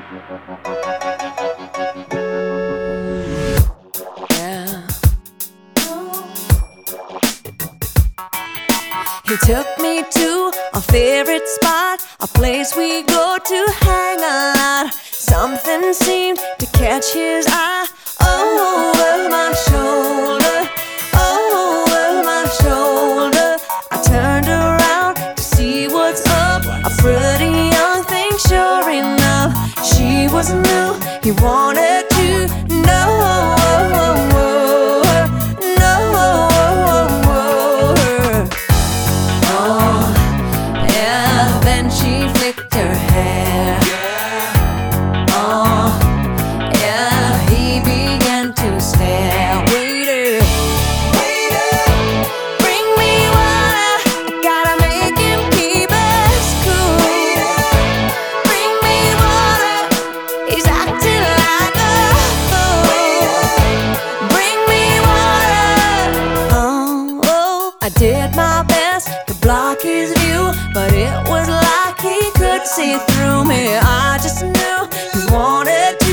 Yeah. He took me to our favorite spot, a place we go to hang out. Something seemed to catch his eye. Over my shoulder, over my shoulder. I turned around to see what's up. A pretty young thing, sure enough. She was new, he wanted to know her. Then she flicked her hair. Oh, yeah, he began to stare. Waiter, waiter, bring me water. I gotta make him keep us cool. Bring me water, he's acting like a fool. Bring me water. Oh, I did my best to block his view, but it was like he could see through me. I just knew he wanted to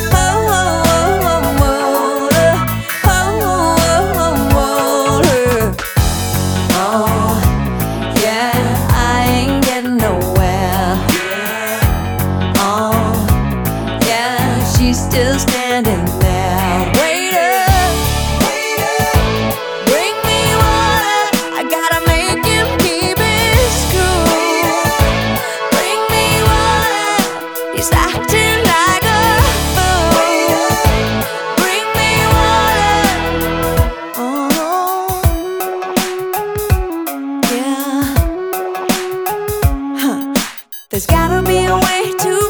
Oh, yeah, I ain't getting nowhere. Oh, yeah, she's still standing there. Waiter, waiter, bring me water. I gotta make him keep his cool. Bring me water, he's acting like a fool. Bring me water. Oh, yeah. Huh. There's gotta be a way to